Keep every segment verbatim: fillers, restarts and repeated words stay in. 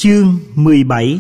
Chương mười bảy.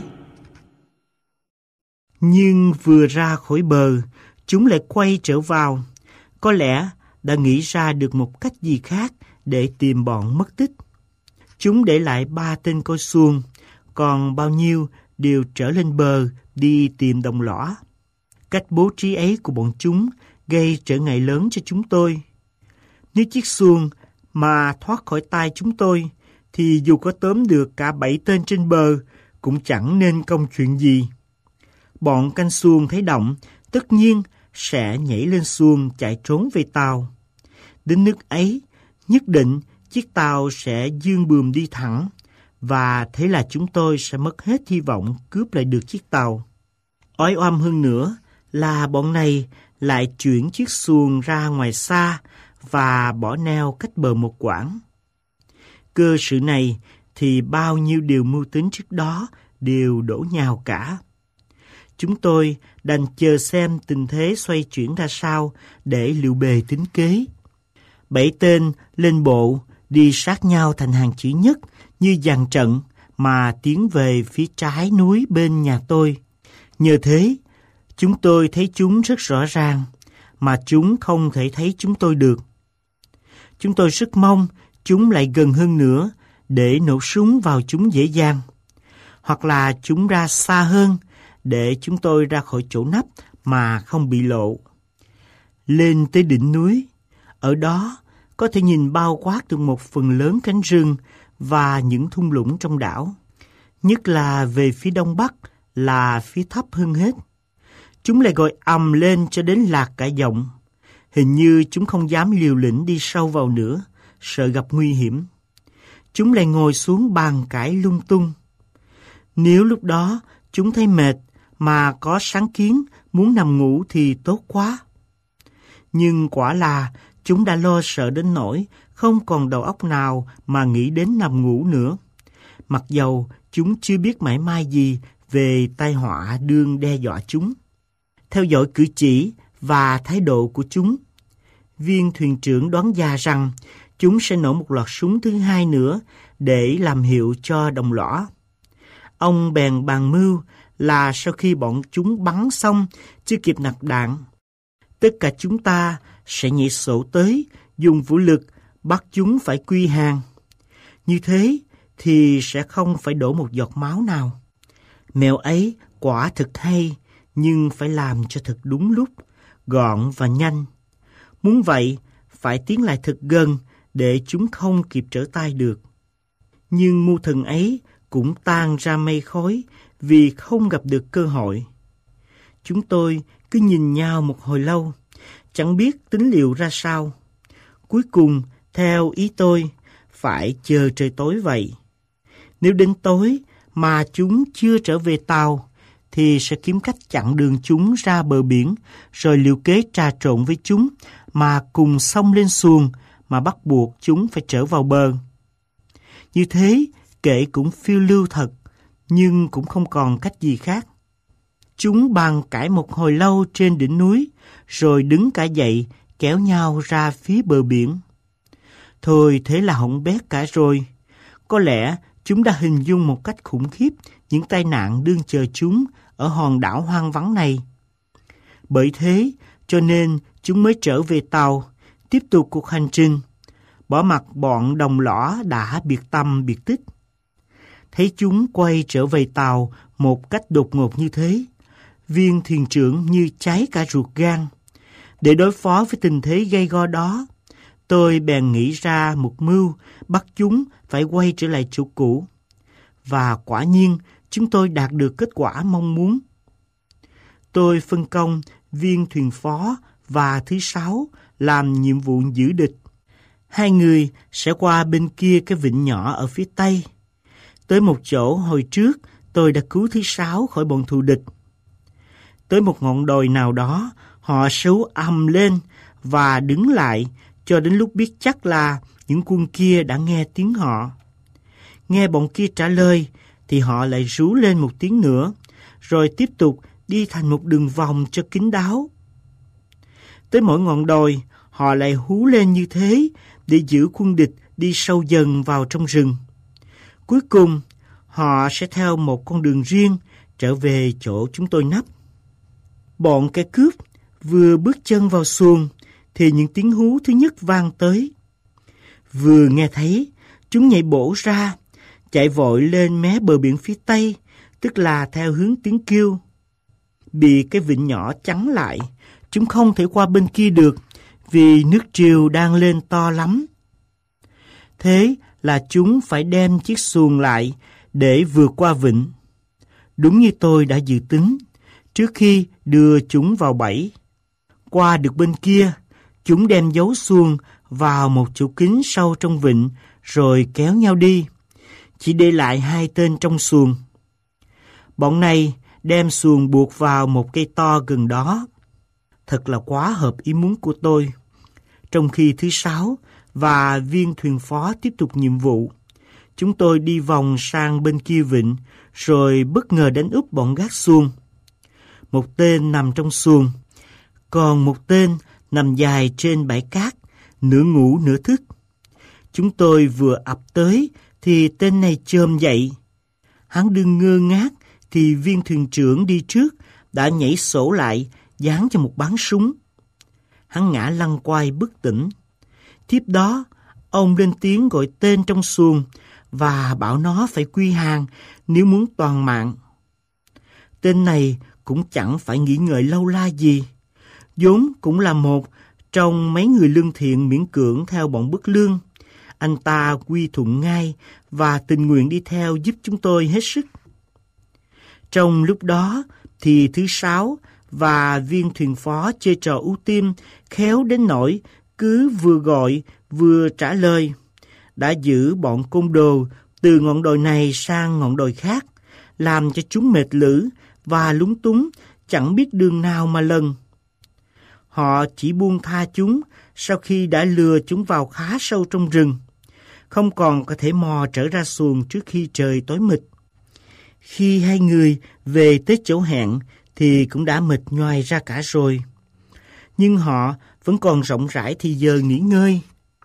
Nhưng vừa ra khỏi bờ, chúng lại quay trở vào. Có lẽ đã nghĩ ra được một cách gì khác để tìm bọn mất tích. Chúng để lại ba tên coi xuồng, còn bao nhiêu đều trở lên bờ đi tìm đồng lõa. Cách bố trí ấy của bọn chúng gây trở ngại lớn cho chúng tôi. Nếu chiếc xuồng mà thoát khỏi tay chúng tôi, thì dù có tóm được cả bảy tên trên bờ cũng chẳng nên công chuyện gì. Bọn canh xuồng thấy động, tất nhiên sẽ nhảy lên xuồng chạy trốn về tàu. Đến nước ấy, nhất định chiếc tàu sẽ dương buồm đi thẳng, và thế là chúng tôi sẽ mất hết hy vọng cướp lại được chiếc tàu. Oái oăm hơn nữa là bọn này lại chuyển chiếc xuồng ra ngoài xa và bỏ neo cách bờ một quãng. Cơ sự này thì bao nhiêu điều mưu tính trước đó đều đổ nhào cả. Chúng tôi đành chờ xem tình thế xoay chuyển ra sao để liệu bề tính kế. Bảy tên lên bộ đi sát nhau thành hàng chữ nhất như dàn trận mà tiến về phía trái núi bên nhà tôi. Nhờ thế, chúng tôi thấy chúng rất rõ ràng, mà chúng không thể thấy chúng tôi được. Chúng tôi rất mong chúng lại gần hơn nữa để nổ súng vào chúng dễ dàng, hoặc là chúng ra xa hơn để chúng tôi ra khỏi chỗ nấp mà không bị lộ. Lên tới đỉnh núi, ở đó có thể nhìn bao quát được một phần lớn cánh rừng và những thung lũng trong đảo, nhất là về phía đông bắc là phía thấp hơn hết. Chúng lại gọi ầm lên cho đến lạc cả giọng. Hình như chúng không dám liều lĩnh đi sâu vào nữa, sợ gặp nguy hiểm. Chúng lại ngồi xuống bàn cãi lung tung. Nếu lúc đó chúng thấy mệt mà có sáng kiến muốn nằm ngủ thì tốt quá. Nhưng quả là chúng đã lo sợ đến nỗi không còn đầu óc nào mà nghĩ đến nằm ngủ nữa. Mặc dầu chúng chưa biết mảy may gì về tai họa đương đe dọa chúng. Theo dõi cử chỉ và thái độ của chúng, viên thuyền trưởng đoán ra rằng chúng sẽ nổ một loạt súng thứ hai nữa để làm hiệu cho đồng lõa. Ông bèn bàn mưu là sau khi bọn chúng bắn xong chưa kịp nạp đạn, tất cả chúng ta sẽ nhảy sổ tới, dùng vũ lực bắt chúng phải quy hàng. Như thế thì sẽ không phải đổ một giọt máu nào. Mẹo ấy quả thực hay, nhưng phải làm cho thật đúng lúc, gọn và nhanh. Muốn vậy, phải tiến lại thật gần để chúng không kịp trở tay được. Nhưng mưu thần ấy cũng tan ra mây khói vì không gặp được cơ hội. Chúng tôi cứ nhìn nhau một hồi lâu, chẳng biết tính liệu ra sao. Cuối cùng, theo ý tôi, phải chờ trời tối vậy. Nếu đến tối mà chúng chưa trở về tàu, thì sẽ kiếm cách chặn đường chúng ra bờ biển, rồi liều kế trà trộn với chúng, mà cùng xông lên xuồng mà bắt buộc chúng phải trở vào bờ. Như thế, kệ cũng phiêu lưu thật, nhưng cũng không còn cách gì khác. Chúng bàn cãi một hồi lâu trên đỉnh núi, rồi đứng cả dậy, kéo nhau ra phía bờ biển. Thôi thế là hỏng bét cả rồi. Có lẽ chúng đã hình dung một cách khủng khiếp những tai nạn đương chờ chúng ở hòn đảo hoang vắng này. Bởi thế, cho nên chúng mới trở về tàu, tiếp tục cuộc hành trình, bỏ mặc bọn đồng lõa đã biệt tâm biệt tích. Thấy chúng quay trở về tàu một cách đột ngột như thế, viên thuyền trưởng như cháy cả ruột gan. Để đối phó với tình thế gay go đó, tôi bèn nghĩ ra một mưu bắt chúng phải quay trở lại chỗ cũ. Và quả nhiên, chúng tôi đạt được kết quả mong muốn. Tôi phân công viên thuyền phó và thứ sáu làm nhiệm vụ giữ địch. Hai người sẽ qua bên kia cái vịnh nhỏ ở phía tây, tới một chỗ hồi trước tôi đã cứu thứ sáu khỏi bọn thù địch. Tới một ngọn đồi nào đó, họ sú ầm lên và đứng lại cho đến lúc biết chắc là những quân kia đã nghe tiếng họ. Nghe bọn kia trả lời thì họ lại rú lên một tiếng nữa, rồi tiếp tục đi thành một đường vòng cho kín đáo. Tới mỗi ngọn đồi, họ lại hú lên như thế để giữ quân địch đi sâu dần vào trong rừng. Cuối cùng, họ sẽ theo một con đường riêng trở về chỗ chúng tôi nấp. Bọn kẻ cướp vừa bước chân vào xuồng thì những tiếng hú thứ nhất vang tới. Vừa nghe thấy, chúng nhảy bổ ra, chạy vội lên mé bờ biển phía tây, tức là theo hướng tiếng kêu. Bị cái vịnh nhỏ chắn lại, chúng không thể qua bên kia được vì nước triều đang lên to lắm. Thế là chúng phải đem chiếc xuồng lại để vượt qua vịnh. Đúng như tôi đã dự tính, trước khi đưa chúng vào bẫy. Qua được bên kia, chúng đem giấu xuồng vào một chỗ kín sâu trong vịnh rồi kéo nhau đi, chỉ để lại hai tên trong xuồng. Bọn này đem xuồng buộc vào một cây to gần đó. Thật là quá hợp ý muốn của tôi. Trong khi thứ sáu và viên thuyền phó tiếp tục nhiệm vụ, chúng tôi đi vòng sang bên kia vịnh rồi bất ngờ đánh úp bọn gác xuồng. Một tên nằm trong xuồng, còn một tên nằm dài trên bãi cát, nửa ngủ nửa thức. Chúng tôi vừa ập tới thì tên này chồm dậy. Hắn đương ngơ ngác thì viên thuyền trưởng đi trước đã nhảy sổ lại, giáng cho một bắn súng. Hắn ngã lăn quay bất tỉnh. Tiếp đó, ông lên tiếng gọi tên trong xuồng và bảo nó phải quy hàng nếu muốn toàn mạng. Tên này cũng chẳng phải nghĩ ngợi lâu la gì, vốn cũng là một trong mấy người lương thiện miễn cưỡng theo bọn bất lương. Anh ta quy thuận ngay và tình nguyện đi theo giúp chúng tôi hết sức. Trong lúc đó thì thứ sáu và viên thuyền phó chơi trò ưu tim khéo đến nỗi cứ vừa gọi vừa trả lời, đã giữ bọn côn đồ từ ngọn đồi này sang ngọn đồi khác, làm cho chúng mệt lử và lúng túng, chẳng biết đường nào mà lần. Họ chỉ buông tha chúng sau khi đã lừa chúng vào khá sâu trong rừng, không còn có thể mò trở ra xuồng trước khi trời tối mịt. Khi hai người về tới chỗ hẹn thì cũng đã mệt nhoài ra cả rồi. Nhưng họ vẫn còn rộng rãi thì giờ nghỉ ngơi.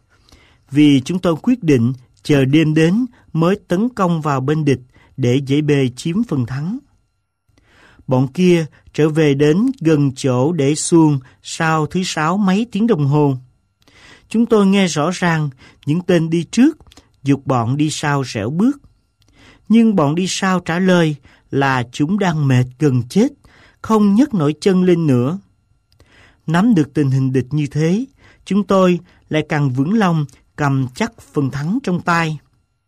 Vì chúng tôi quyết định chờ đêm đến mới tấn công vào bên địch để dễ bề chiếm phần thắng. Bọn kia trở về đến gần chỗ để xuồng sau thứ sáu mấy tiếng đồng hồ. Chúng tôi nghe rõ ràng những tên đi trước giục bọn đi sau rẻo bước. Nhưng bọn đi sau trả lời là chúng đang mệt gần chết, không nhấc nổi chân lên nữa. Nắm được tình hình địch như thế, chúng tôi lại càng vững lòng cầm chắc phần thắng trong tay.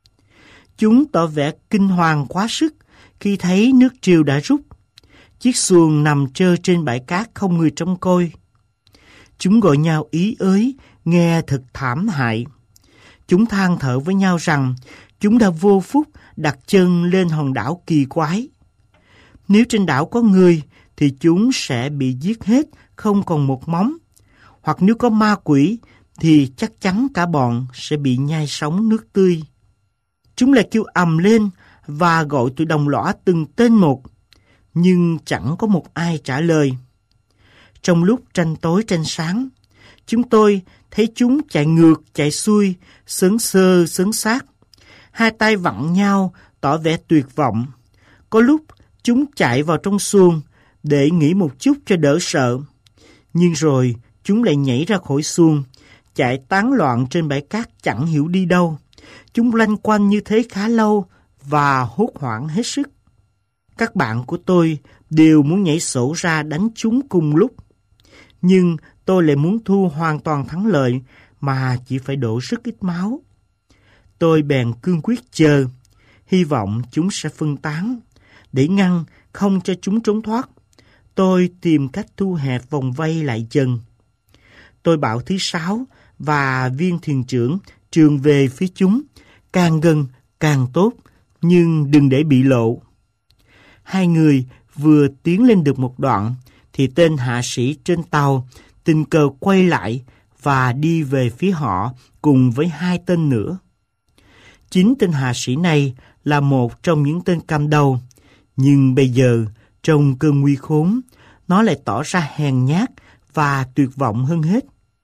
Chúng tỏ vẻ kinh hoàng quá sức khi thấy nước triều đã rút. Chiếc xuồng nằm trơ trên bãi cát không người trông coi. Chúng gọi nhau ý ới, nghe thật thảm hại. Chúng than thở với nhau rằng chúng đã vô phúc đặt chân lên hòn đảo kỳ quái. Nếu trên đảo có người thì chúng sẽ bị giết hết, không còn một móng. Hoặc nếu có ma quỷ thì chắc chắn cả bọn sẽ bị nhai sống nước tươi. Chúng lại kêu ầm lên và gọi tụi đồng lõa từng tên một, nhưng chẳng có một ai trả lời. Trong lúc tranh tối tranh sáng, chúng tôi thấy chúng chạy ngược chạy xuôi, sấn sơ sấn sát, hai tay vặn nhau tỏ vẻ tuyệt vọng. Có lúc chúng chạy vào trong xuồng để nghỉ một chút cho đỡ sợ, nhưng rồi chúng lại nhảy ra khỏi xuồng, chạy tán loạn trên bãi cát chẳng hiểu đi đâu. Chúng lanh quanh như thế khá lâu và hốt hoảng hết sức. Các bạn của tôi đều muốn nhảy sổ ra đánh chúng cùng lúc, nhưng tôi lại muốn thu hoàn toàn thắng lợi mà chỉ phải đổ rất ít máu. Tôi bèn cương quyết chờ, hy vọng chúng sẽ phân tán. Để ngăn không cho chúng trốn thoát, tôi tìm cách thu hẹp vòng vây lại dần. Tôi bảo thứ sáu và viên thuyền trưởng trường về phía chúng, càng gần càng tốt, nhưng đừng để bị lộ. Hai người vừa tiến lên được một đoạn thì tên hạ sĩ trên tàu tình cờ quay lại và đi về phía họ cùng với hai tên nữa. Chính tên hạ sĩ này là một trong những tên cầm đầu, nhưng bây giờ trong cơn nguy khốn, nó lại tỏ ra hèn nhát và tuyệt vọng hơn hết.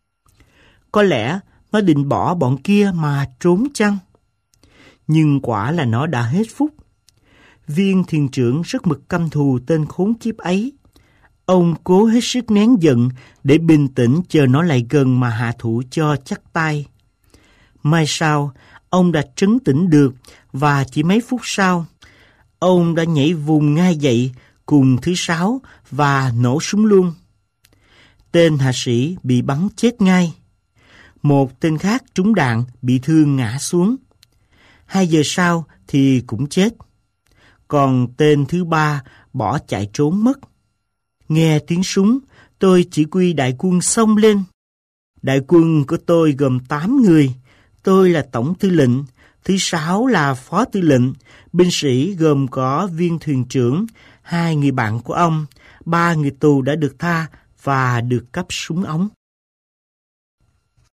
Có lẽ nó định bỏ bọn kia mà trốn chăng? Nhưng quả là nó đã hết phúc. Viên thuyền trưởng rất mực căm thù tên khốn kiếp ấy. Ông cố hết sức nén giận để bình tĩnh chờ nó lại gần mà hạ thủ cho chắc tay. May sau, ông đã trấn tĩnh được và chỉ mấy phút sau, ông đã nhảy vùng ngay dậy cùng thứ sáu và nổ súng luôn. Tên hạ sĩ bị bắn chết ngay. Một tên khác trúng đạn bị thương ngã xuống. Hai giờ sau thì cũng chết. Còn tên thứ ba bỏ chạy trốn mất. Nghe tiếng súng, tôi chỉ huy đại quân xông lên. Đại quân của tôi gồm tám người. Tôi là tổng tư lệnh, thứ sáu là phó tư lệnh. Binh sĩ gồm có viên thuyền trưởng, hai người bạn của ông, ba người tù đã được tha và được cấp súng ống.